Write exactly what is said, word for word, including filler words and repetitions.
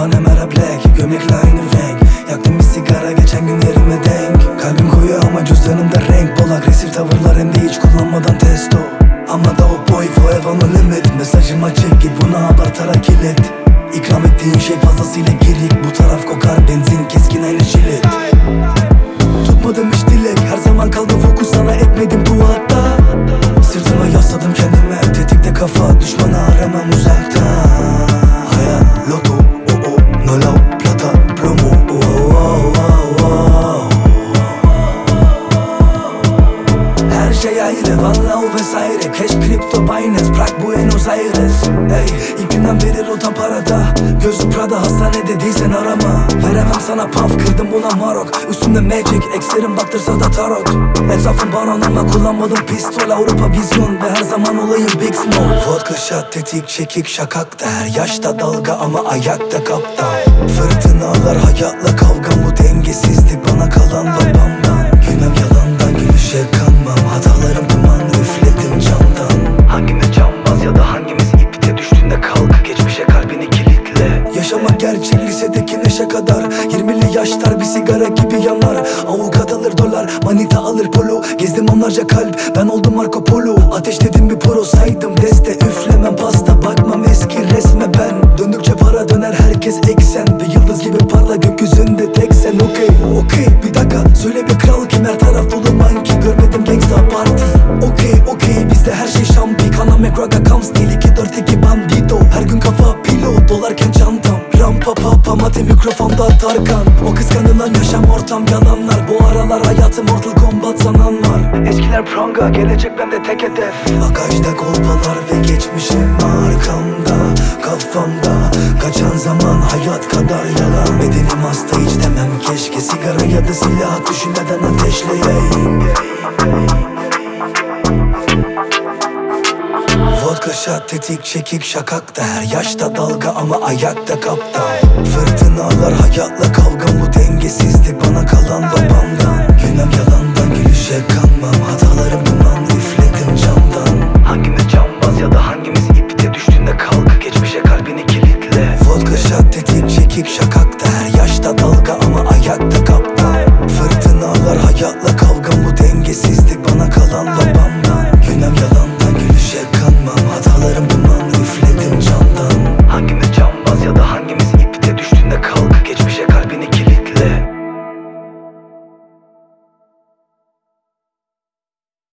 Panamera Black, gömlekle aynı renk. Yaktım bir sigara geçen günlerime denk. Kalbim koyu ama cüzdanımda renk. Bol agresif tavırlar hem de hiç kullanmadan testo. Ama da o boy forever no limit. Mesajım açık, git buna abartarak kilit. İkram ettiğin şey fazlasıyla girik. Bu taraf kokar benzin, keskin aynı jilet. Tutmadım hiç dilek, her zaman kaldı fokus, sana etmedim bu hatta. Sırtıma yasladım kendime, tetikte kafa, düşmanı aramam uzakta. Hayat loto, oh oh, no love, plata, promo, oh oh oh oh. Her şey ayrı, valla o vesaire. Cash, kripto, Binance, Prag, Buenos Aires. Hey, ilk günden beri rotam parada. Gözü Prada, hastanede değilsen arama. Veremem sana paf, kırdım buna marok. Üstümde magic, ekslerim baktırsa da tarot. Etrafım baron ama kullanmadım pistol. Avrupa vizyon ve her zaman olayım big smoke. Vodka shot, tetik, çekik, şakakta. Her yaşta dalga ama ayakta kaptan. Fırtınalar hayatla kavgam, bu dengesizlik bana kalan babamdan. Gülmem yalandan, gülüşe kanmam. Hatalarım duman, üfledim camdan. Hangimiz cambaz ya da hangimiz ipte, düştüğünde kalk, geçmişe kalbini kilitle. Yaşamak gerçek, lisedeki neşe kadar. Yirmili yaşlar bir sigara gibi yanar. Avukat alır dolar, manita alır polo. Gezdim onlarca kalp, ben oldum Marco Polo. Ateşledim bir poro, saydım deste. Üflemem pasta, bakmam eski resme ben. Döndükçe para döner, herkes eksen. Bir yıldız gibi parla, gökyüzünde tek sen. Okey, okey, bir dakika, söyle bir kral kim, her taraf dolu manki. Görmedim gangsta party. Okey, okey, bizde her şey şampi. Kana McGregor comes değil, iki dört iki bandito. Her gün kafa pilot, dolarken çantam. Rampa papa mate mikrofonda Tarkan. O kıskanılan yaşam ortam yalanlar. Bu aralar hayatım Mortal Kombat sanan var. Eskiler pranga, gelecek bende tek hedef. Bagajda kolpalar ve geçmişim arkamda, kafamda. Kaçan zaman hayat kadar yalan. Bedenim hasta, hiç demem keşke. Sigara ya da silah düşünmeden ateşleyeyim. Vodka shot, tetik, çekik, şakakta. Her yaşta dalga ama ayakta kaptan. Fırtınalar hayatla kavgam, bu dengesizlik bana kalan babamdan. Gülmem yalandan, gülüşe kanmam. Hatalarım duman, üfledim camdan. Hangimiz cambaz ya da hangimiz ipte, düştüğünde kalk, geçmişe kalbini kilitle. Vodka shot, tetik, çekik, şakakta. Her yaşta dalga ama ayakta kaptan. Fırtınalar hayatla kavgam, bu dengesizlik bana kalan babamdan. Gülmem yalandan, gülüşe kanmam. Hatalarım duman, üfledim camdan. Hangimiz cambaz ya da hangimiz ipte, düştüğünde kalk, geçmişe kalbini kilitle.